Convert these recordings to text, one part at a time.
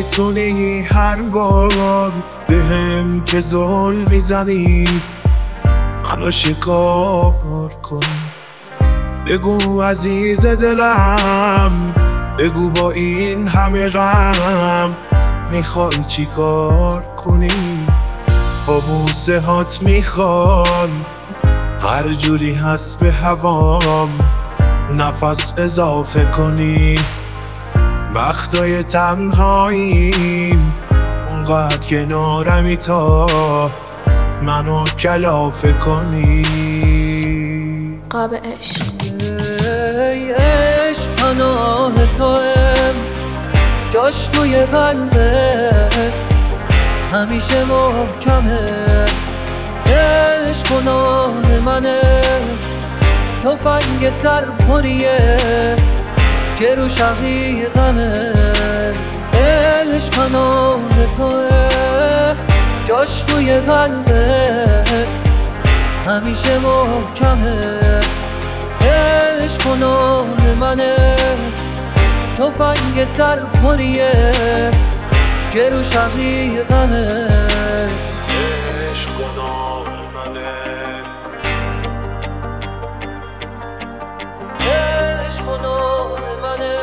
میتونی هر بار بهم که ظلم میزنی منو شکار کن. بگو عزیز دلم، بگو با این همه غم میخوای چی کار کنی؟ با بوسه هات میخوان هر جوری هست به هوام نفس اضافه کنی. وقتای تنهاییم اونقدر کنارمی تا منو کلافه کنی. قاب عشق. ای عشق پناه توام، جاش توی قلبت همیشه محکمه. عشق گناه منه، تفنگ سرپریه که رو شقیقمه. عشق پناه توه، جاش توی قلبت همیشه محکمه. عشق گناه منه، تفنگ سرپریه که رو شقیقمه. عشق گناه منه، عشق گناه منه.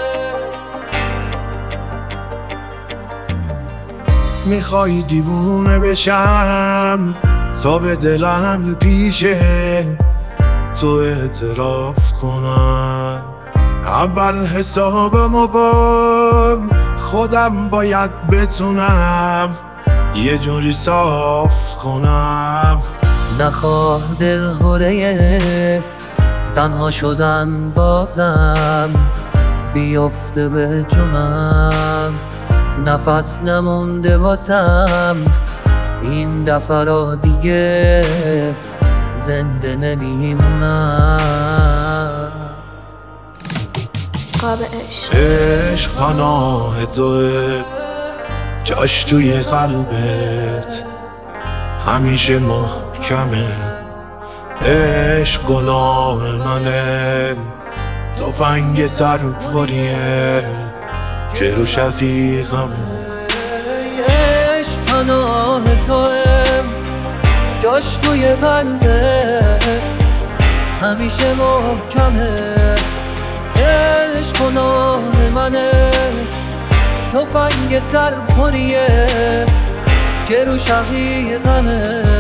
میخوای دیوونه بشم تا به دلم پیشه تو اعتراف کنم. اول حسابمو با خودم باید بتونم یه جوری صاف کنم. نخواه دلخوره تنها شدن بازم بیفته به جونم. نفس نمونده واسم این دفعه را دیگه زنده نمیمونم. قاب عشق. عشق پناه توه، جاش توی قلبت همیشه محکمه. عشق گناه منه، تفنگ سرپریه که رو شقیقمه. عشق پناه توام، جاش توی قلبت همیشه محکمه. عشق گناه منه، تفنگ سرپریه که رو شقیقمه.